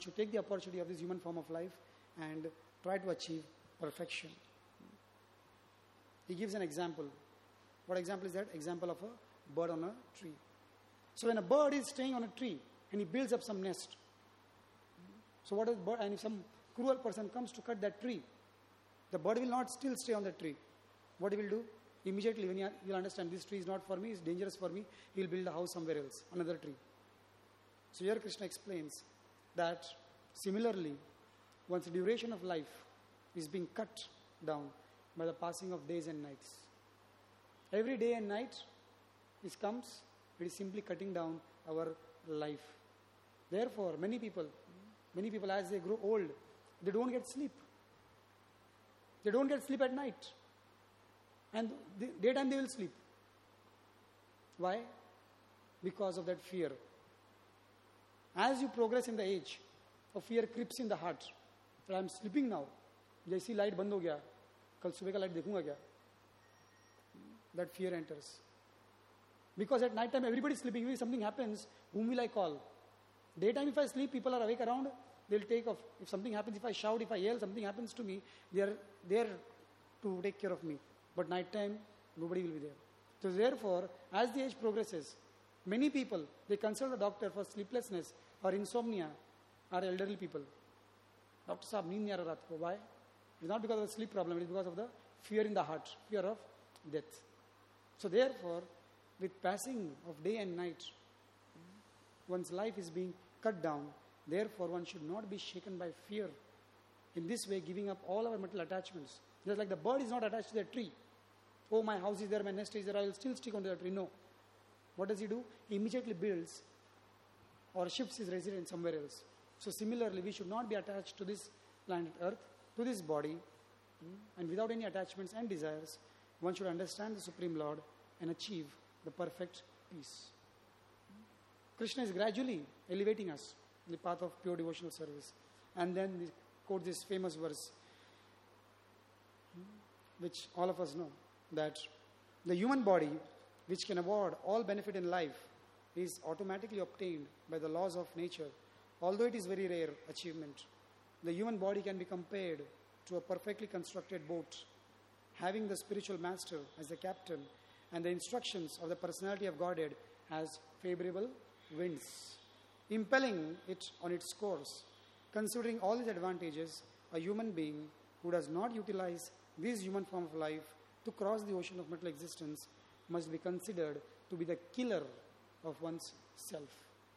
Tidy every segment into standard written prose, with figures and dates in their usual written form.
should take the opportunity of this human form of life and try to achieve perfection. He gives an example. What example is that? Example of a bird on a tree. So when a bird is staying on a tree and he builds up some nest, so what is bird? And if some cruel person comes to cut that tree, the bird will not still stay on the tree. What he will do? Immediately, when he will understand this tree is not for me, it's dangerous for me, he will build a house somewhere else, another tree. So here Krishna explains that similarly, once the duration of life is being cut down by the passing of days and nights. Every day and night comes, it is simply cutting down our life. Therefore, many people as they grow old, they don't get sleep. They don't get sleep at night. And daytime they will sleep. Why? Because of that fear. As you progress in the age, a fear creeps in the heart. That I am sleeping now. जैसी light बंद हो गया, कल सुबह का light देखूंगा क्या? That fear enters. Because at night time everybody is sleeping. If something happens, whom will I call? Daytime if I sleep, people are awake around. They'll take off. If something happens, if I shout, if I yell, something happens to me, they are there to take care of me. But night time, nobody will be there. So therefore, as the age progresses, many people, they consult a doctor for sleeplessness or insomnia are elderly people. Doctor साहब नींद नहीं आ रहा रात को. Why? It's not because of the sleep problem. It's because of the fear in the heart, fear of death. So therefore, with passing of day and night, one's life is being cut down. Therefore, one should not be shaken by fear. In this way, giving up all our material attachments. Just like the bird is not attached to the tree. Oh, my house is there, my nest is there, I will still stick onto the tree. No. What does he do? He immediately builds or shifts his residence somewhere else. So similarly, we should not be attached to this planet Earth, to this body, and without any attachments and desires, one should understand the Supreme Lord and achieve the perfect peace. Krishna is gradually elevating us in the path of pure devotional service. And then he quotes this famous verse, which all of us know, that the human body, which can award all benefit in life, is automatically obtained by the laws of nature. Although it is very rare achievement, the human body can be compared to a perfectly constructed boat, having the spiritual master as the captain and the instructions of the personality of Godhead as favorable winds, impelling it on its course. Considering all these advantages, a human being who does not utilize this human form of life to cross the ocean of material existence must be considered to be the killer of one's self.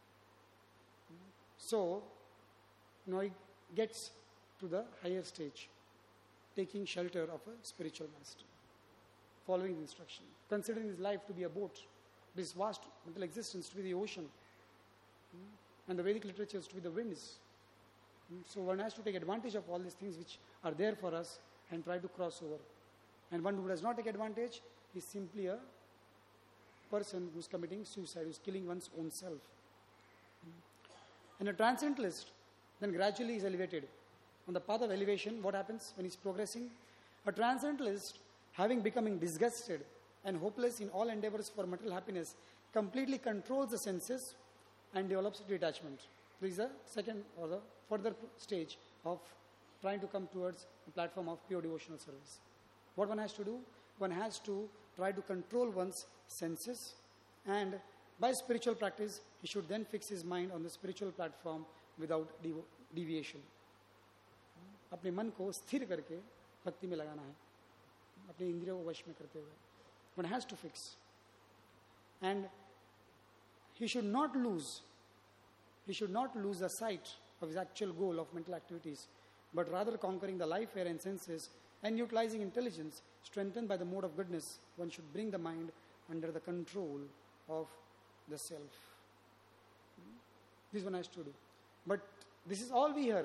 So, now he gets to the higher stage, taking shelter of a spiritual master, following the instruction, considering his life to be a boat, this vast material existence to be the ocean, and the Vedic literatures to be the winds. So one has to take advantage of all these things which are there for us and try to cross over. And one who does not take advantage is simply a person who's committing suicide, who's killing one's own self. And a transcendentalist then gradually is elevated. On the path of elevation, what happens when he's progressing? A transcendentalist, having becoming disgusted and hopeless in all endeavors for material happiness, completely controls the senses and develops detachment. This is the second or the further stage of trying to come towards the platform of pure devotional service. What one has to do? One has to try to control one's senses, and by spiritual practice, he should then fix his mind on the spiritual platform without deviation. अपने मन को स्थिर करके भक्ति में लगाना है, अपने इंद्रियों को वश में करते हुए. One has to fix. And he should not lose the sight of his actual goal of mental activities, but rather conquering the life, air and senses and utilizing intelligence strengthened by the mode of goodness, one should bring the mind under the control of the self. This one has to do. But this is all we hear.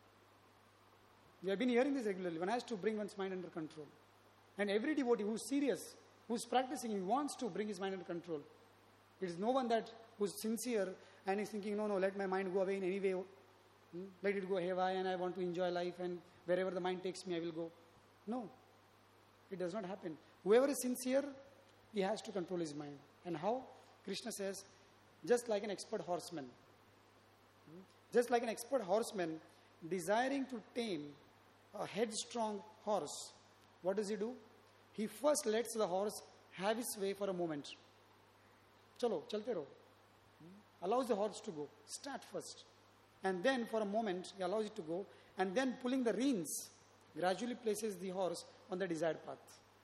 We have been hearing this regularly. One has to bring one's mind under control. And every devotee who is serious, who is practicing, he wants to bring his mind under control. It is no one that who is sincere and is thinking, no, let my mind go away in any way. Let it go haywire and I want to enjoy life and wherever the mind takes me, I will go. No, it does not happen. Whoever is sincere, he has to control his mind. And how? Krishna says, just like an expert horseman. Just like an expert horseman desiring to tame a headstrong horse, what does he do? He first lets the horse have his way for a moment. Chalo, chalte raho. Allows the horse to go. Start first. And then for a moment, he allows it to go. And then pulling the reins, gradually places the horse on the desired path.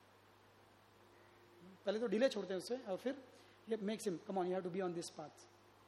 पहले तो delay छोड़ते हैं उससे और फिर he makes him, come on, you have to be on this path.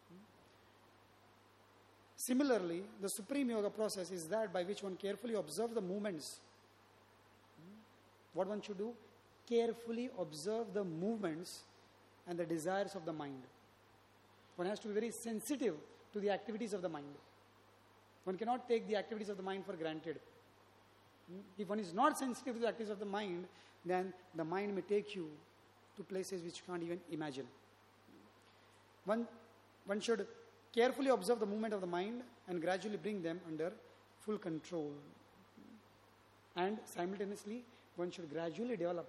Similarly, the Supreme Yoga process is that by which one carefully observes the movements. What one should do? Carefully observe the movements and the desires of the mind. One has to be very sensitive to the activities of the mind. One cannot take the activities of the mind for granted. If one is not sensitive to the activities of the mind, then the mind may take you to places which you can't even imagine. One should carefully observe the movement of the mind and gradually bring them under full control. And simultaneously, one should gradually develop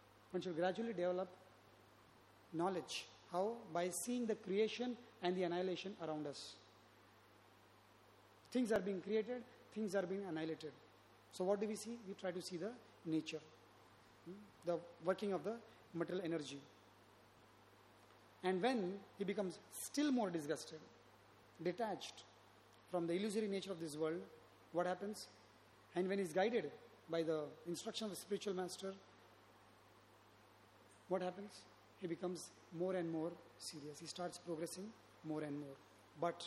knowledge. How? By seeing the creation and the annihilation around us. Things are being created, things are being annihilated. So what do we see? We try to see the nature, the working of the material energy. And when he becomes still more disgusted, detached from the illusory nature of this world, what happens? And when he is guided by the instruction of the spiritual master, what happens? He becomes more and more serious. He starts progressing more and more. But,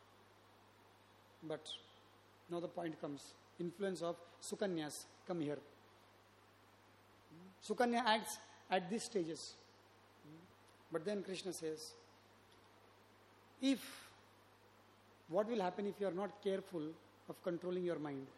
now the point comes. Influence of Sukanyas come here. Sukanya acts at these stages. But then Krishna says, what will happen if you are not careful of controlling your mind?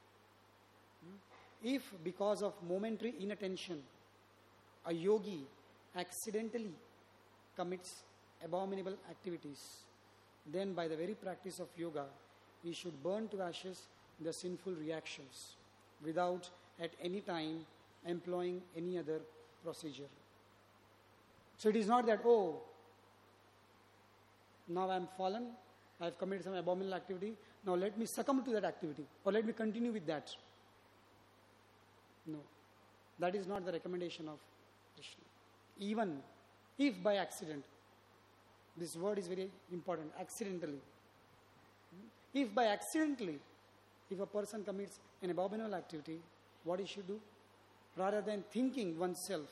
If because of momentary inattention, a yogi accidentally commits abominable activities, then by the very practice of yoga, he should burn to ashes the sinful reactions without at any time employing any other procedure. So it is not that, now I am fallen, I have committed some abominable activity, now let me succumb to that activity or let me continue with that. No, that is not the recommendation of Krishna. Even if by accident, this word is very important, accidentally. If by accidentally, if a person commits an abominable activity, what he should do? Rather than thinking oneself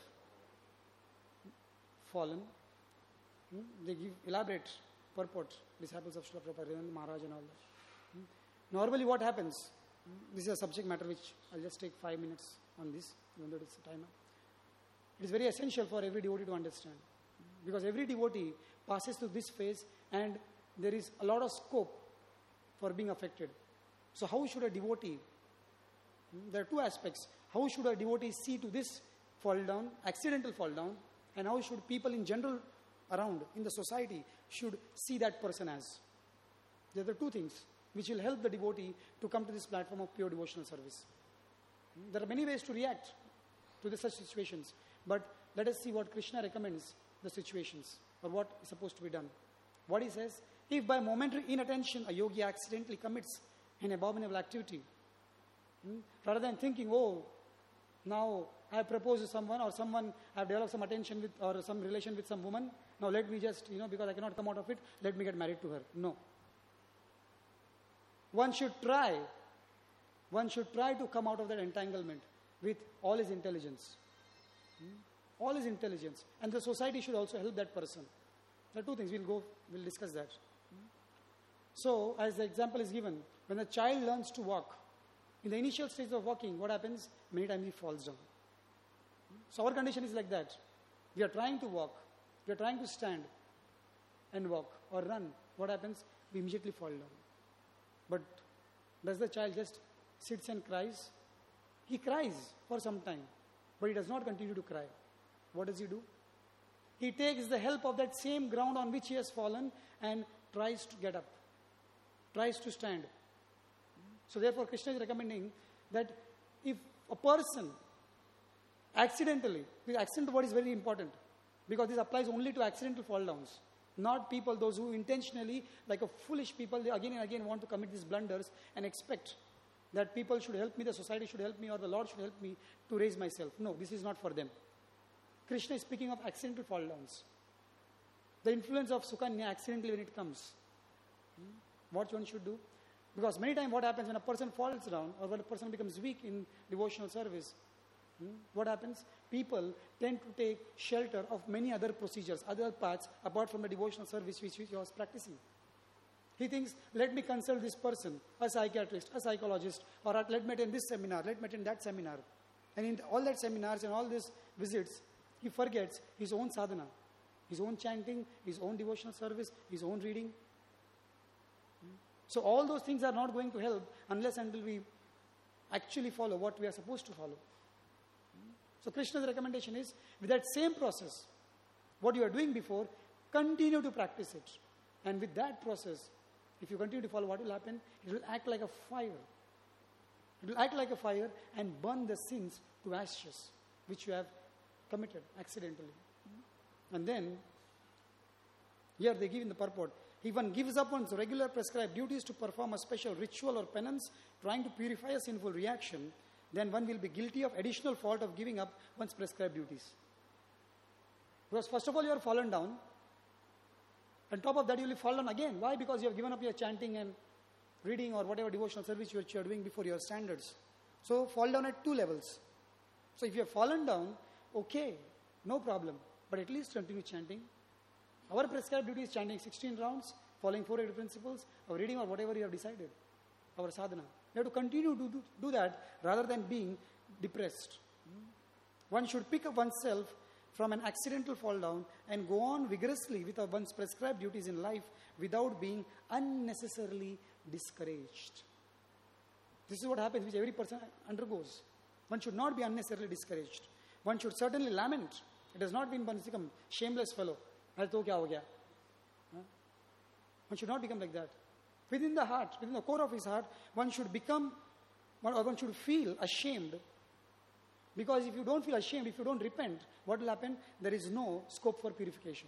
fallen, they give elaborate purport, disciples of Srila Prabhupada, Ravindra Maharaj and all that. Normally what happens, this is a subject matter which I'll just take 5 minutes on this, even though it's a timer. It is very essential for every devotee to understand. Because every devotee passes through this phase and there is a lot of scope for being affected. So how should a devotee, there are two aspects, how should a devotee see to this fall down, accidental fall down, and how should people in general around in the society should see that person as? There are the two things which will help the devotee to come to this platform of pure devotional service. There are many ways to react to such situations, but let us see what Krishna recommends the situations or what is supposed to be done. What he says, if by momentary inattention a yogi accidentally commits an abominable activity, rather than thinking, now I have proposed to someone or someone, I have developed some attention with or some relation with some woman, now let me just, because I cannot come out of it, let me get married to her. No. One should try to come out of that entanglement with all his intelligence. All his intelligence. And the society should also help that person. There are two things, we'll discuss that. So, as the example is given, when a child learns to walk, in the initial stage of walking, what happens? Many times he falls down. So our condition is like that. We are trying to walk, we are trying to stand and walk or run. What happens? We immediately fall down. But does the child just sits and cries? He cries for some time, but he does not continue to cry. What does he do? He takes the help of that same ground on which he has fallen and tries to get up, tries to stand. So therefore Krishna is recommending that if a person accidentally, the accidental word is very important because this applies only to accidental fall downs. Not people, those who intentionally, like a foolish people, they again and again want to commit these blunders and expect that people should help me, the society should help me, or the Lord should help me to raise myself. No, this is not for them. Krishna is speaking of accidental fall downs. The influence of Sukanya accidentally when it comes. What one should do? Because many times what happens when a person falls down or when a person becomes weak in devotional service, what happens? People tend to take shelter of many other procedures, other paths apart from the devotional service which he was practicing. He thinks, let me consult this person, a psychiatrist, a psychologist, or let me attend this seminar, let me attend that seminar. And in all that seminars and all these visits, he forgets his own sadhana, his own chanting, his own devotional service, his own reading. So all those things are not going to help unless until we actually follow what we are supposed to follow. So Krishna's recommendation is, with that same process, what you are doing before, continue to practice it. And with that process, if you continue to follow, what will happen? It will act like a fire. It will act like a fire and burn the sins to ashes, which you have committed accidentally. And then, here they give in the purport, if one gives up one's regular prescribed duties to perform a special ritual or penance, trying to purify a sinful reaction, then one will be guilty of additional fault of giving up one's prescribed duties. Because first of all, you are fallen down. On top of that, you will fall down again. Why? Because you have given up your chanting and reading or whatever devotional service which you are doing before your standards. So, fall down at two levels. So, if you have fallen down, okay, no problem. But at least continue chanting. Our prescribed duty is chanting 16 rounds, following 4 principles, or reading or whatever you have decided. Our sadhana. You have to continue to do that rather than being depressed. One should pick up oneself from an accidental fall down and go on vigorously with one's prescribed duties in life without being unnecessarily discouraged. This is what happens, which every person undergoes. One should not be unnecessarily discouraged. One should certainly lament. It has not been one become shameless fellow. One should not become like that. Within the heart, within the core of his heart, one should become, or one should feel ashamed. Because if you don't feel ashamed, if you don't repent, what will happen? There is no scope for purification.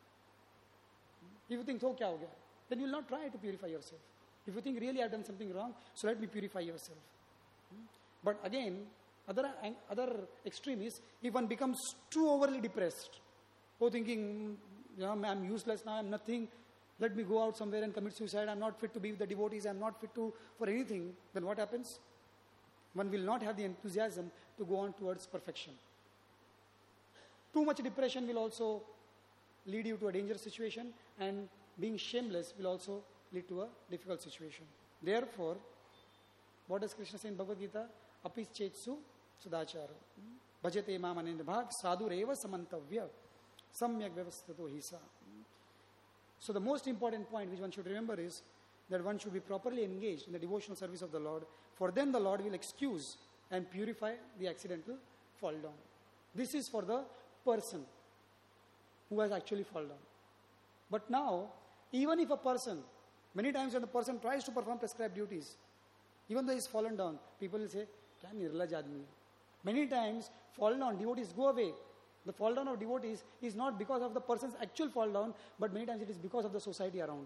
If you think, then you will not try to purify yourself. If you think really I have done something wrong, so let me purify yourself. But again, other extreme is, if one becomes too overly depressed, thinking, I'm useless now, I'm nothing, let me go out somewhere and commit suicide, I'm not fit to be with the devotees, I'm not fit for anything, then what happens? One will not have the enthusiasm to go on towards perfection. Too much depression will also lead you to a dangerous situation, and being shameless will also lead to a difficult situation. Therefore, what does Krishna say in Bhagavad Gita? Apis chetsu sudachara. Bhajate mam anendra bhag sadhureva samantavya samyak vyavasthato hisa. So the most important point which one should remember is that one should be properly engaged in the devotional service of the Lord, for then the Lord will excuse and purify the accidental fall down. This is for the person who has actually fallen down. But now, even if a person, many times when the person tries to perform prescribed duties, even though he is fallen down, people will say, kya nirlaj aadmi. Many times, fall down, devotees go away. The fall down of devotees is not because of the person's actual fall down, but many times it is because of the society around.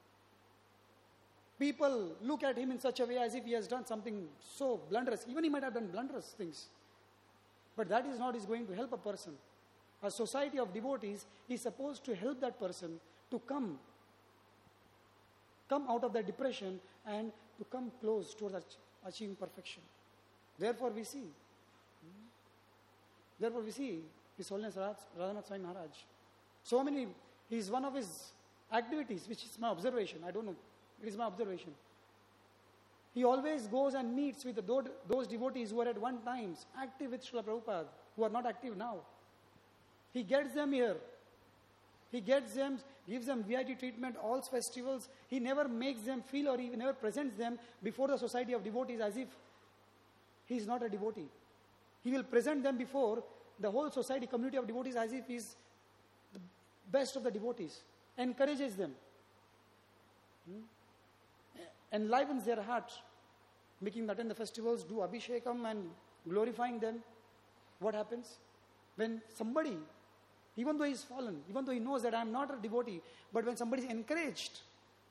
People look at him in such a way as if he has done something so blunderous. Even he might have done blunderous things. But that is not is going to help a person. A society of devotees is supposed to help that person to come out of that depression and to come close towards achieving perfection. Therefore we see His Holiness Radhanath Swami Maharaj. So many, he is one of his activities, which is my observation. I don't know. It is my observation. He always goes and meets with those devotees who were at one time active with Srila Prabhupada, who are not active now. He gets them here. He gets them, gives them VIP treatment, all festivals. He never makes them feel, or he never presents them before the society of devotees as if he is not a devotee. He will present them before the whole society, community of devotees as if he is the best of the devotees. Encourages them. Enlivens their heart, making them attend the festivals, do Abhishekam and glorifying them. What happens? When somebody Even though he is fallen, even though he knows that I am not a devotee, but when somebody is encouraged,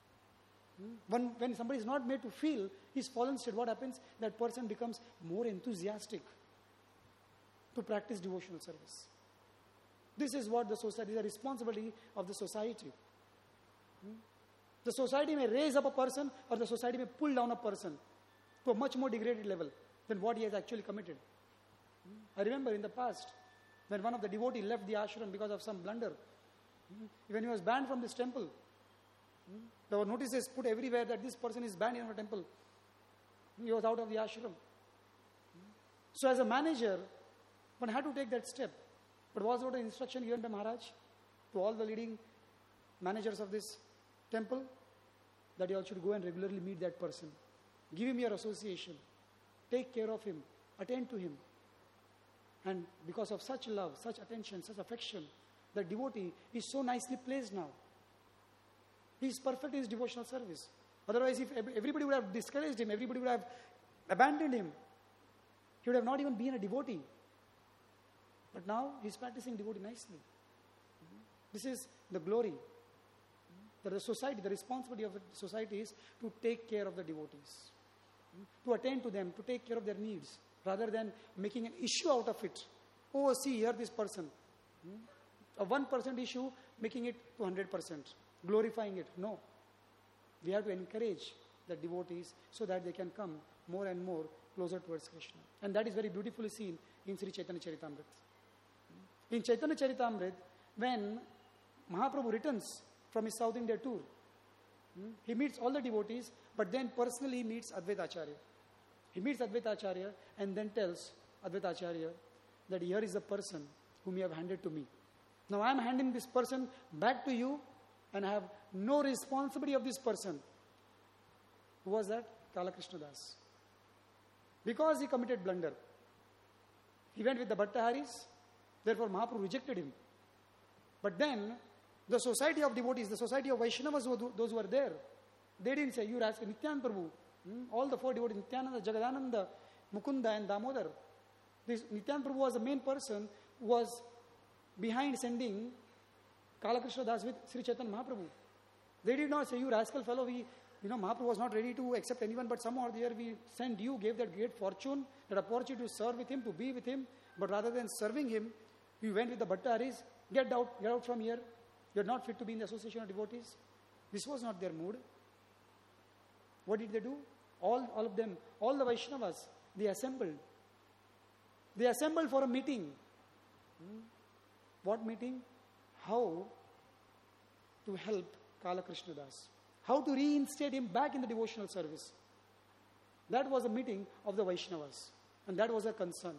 when somebody is not made to feel his fallen state, what happens? That person becomes more enthusiastic to practice devotional service. This is what the society, the responsibility of the society. The society may raise up a person, or the society may pull down a person to a much more degraded level than what he has actually committed. I remember in the past, when one of the devotees left the ashram because of some blunder, when he was banned from this temple, there were notices put everywhere that this person is banned in our temple. He was out of the ashram. So as a manager, one had to take that step. But was what an instruction given by Maharaj to all the leading managers of this temple? That you all should go and regularly meet that person. Give him your association. Take care of him. Attend to him. And because of such love, such attention, such affection, the devotee is so nicely placed now. He is perfect in his devotional service. Otherwise, if everybody would have discouraged him, everybody would have abandoned him, he would have not even been a devotee. But now he is practicing devotee nicely. This is the glory. That the society, the responsibility of the society is to take care of the devotees, to attend to them, to take care of their needs, rather than making an issue out of it. Oh, see here this person. A 1% issue, making it to 100%, glorifying it. No. We have to encourage the devotees so that they can come more and more closer towards Krishna. And that is very beautifully seen in Sri Chaitanya Charitamrita. In Chaitanya Charitamrita, when Mahaprabhu returns from his South India tour, he meets all the devotees, but then personally meets Advaita Acharya. He meets Advaita Acharya and then tells Advaita Acharya that here is the person whom you have handed to me. Now I am handing this person back to you, and I have no responsibility of this person. Who was that? Kalakrishna Das. Because he committed blunder. He went with the Bhattaharis, therefore Mahaprabhu rejected him. But then, the society of devotees, the society of Vaishnavas, those who were there, they didn't say, you ask Nityananda Prabhu, all the four devotees, Nityananda, Jagadananda, Mukunda and Damodar. This Nityananda Prabhu was the main person who was behind sending Kalakrishna Das with Sri Chaitanya Mahaprabhu. They did not say, you rascal fellow, Mahaprabhu was not ready to accept anyone, but somehow or the other we sent you, gave that great fortune, that opportunity to serve with him, to be with him, but rather than serving him, we went with the Bhattaharis, get out from here, you're not fit to be in the association of devotees. This was not their mood. What did they do? All of them, all the Vaishnavas, they assembled. They assembled for a meeting. What meeting? How to help Kalakrishna Das. How to reinstate him back in the devotional service. That was a meeting of the Vaishnavas. And that was a concern.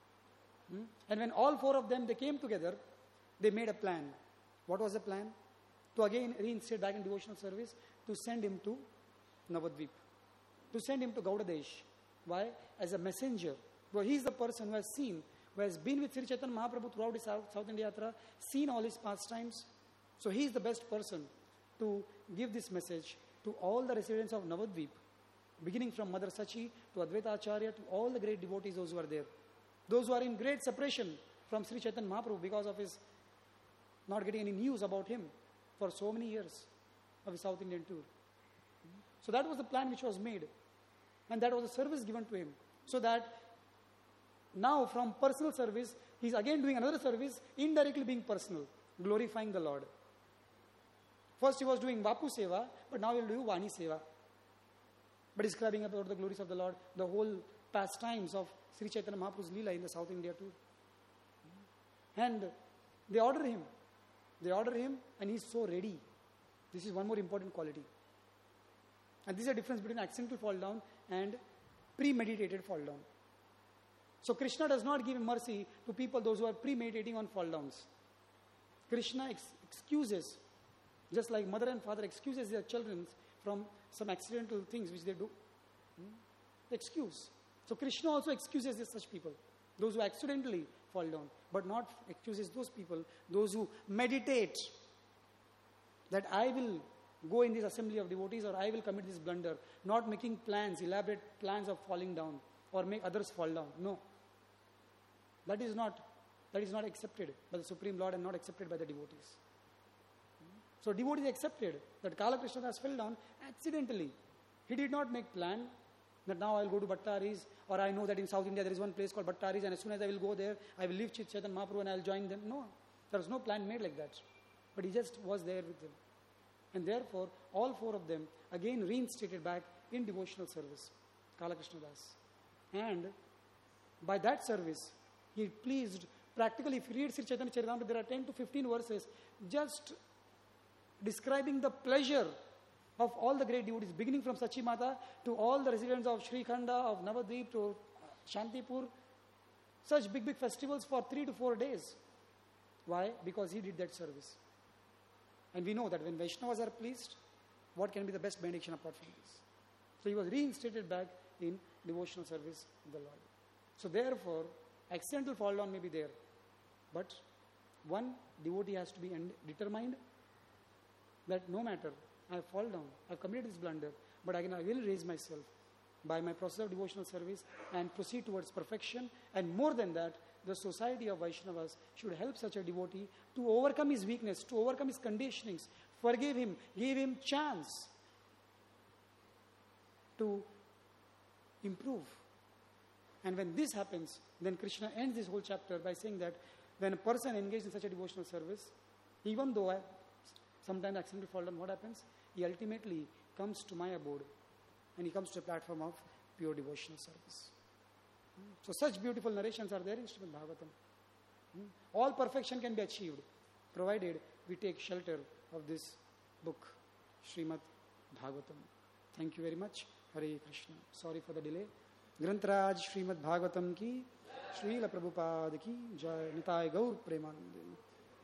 And when all four of them, they came together, they made a plan. What was the plan? To again reinstate back in devotional service, to send him to Navadvip. To send him to Gaudadesh. Why? As a messenger. Well, he is the person who has seen, who has been with Sri Chaitanya Mahaprabhu throughout his South India Yatra, seen all his pastimes. So he is the best person to give this message to all the residents of Navadvip, beginning from Mother Sachi to Advaita Acharya to all the great devotees, those who are there. Those who are in great separation from Sri Chaitanya Mahaprabhu because of his not getting any news about him for so many years of his South Indian tour. So that was the plan which was made. And that was a service given to him. So that now from personal service, he is again doing another service, indirectly being personal, glorifying the Lord. First he was doing Vapu Seva, but now he will do Vani Seva. But describing about the glories of the Lord, the whole pastimes of Sri Chaitanya Mahaprabhu's Leela in the South India tour. And they order him. They order him and he is so ready. This is one more important quality. And this is a difference between accidental fall down and premeditated fall down. So Krishna does not give mercy to people, those who are premeditating on fall downs. Krishna excuses, just like mother and father excuses their children from some accidental things which they do. Excuse. So Krishna also excuses such people, those who accidentally fall down, but not excuses those people, those who meditate that I will go in this assembly of devotees or I will commit this blunder, not making plans, elaborate plans of falling down or make others fall down. No. That is not that is not accepted by the Supreme Lord and not accepted by the devotees. So devotees accepted that Kala Krishnadas fell down accidentally. He did not make plan that now I will go to Bhattaris, or I know that in South India there is one place called Bhattaris, and as soon as I will go there, I will leave Chaitanya Mahaprabhu and I will join them. No, there was no plan made like that. But he just was there with them. And therefore, all four of them again reinstated back in devotional service, Kala Krishnadas. And by that service, he pleased, practically if you read Sri Chaitanya Charitamrita, there are 10 to 15 verses just describing the pleasure of all the great devotees, beginning from Sachi Mata to all the residents of Sri Khanda, of Navadvip to Shantipur, such big festivals for 3 to 4 days. Why? Because he did that service. And we know that when Vaishnavas are pleased, what can be the best benediction apart from this? So he was reinstated back in devotional service of the Lord. So therefore, accidental fall down may be there, but one devotee has to be determined that no matter, I have fallen down, I have committed this blunder, but I will raise myself by my process of devotional service and proceed towards perfection. And more than that, the society of Vaishnavas should help such a devotee to overcome his weakness, to overcome his conditionings, forgive him, give him chance to improve. And when this happens, then Krishna ends this whole chapter by saying that when a person engaged in such a devotional service, even though I sometimes accidentally fall down, what happens? He ultimately comes to my abode and he comes to a platform of pure devotional service. So such beautiful narrations are there in Srimad Bhagavatam. All perfection can be achieved provided we take shelter of this book, Srimad Bhagavatam. Thank you very much. Hare Krishna. Sorry for the delay. Grantaraj Srimad Bhagavatam ki, Srila Prabhupada ki, Jai Nitai Gaur Premanande.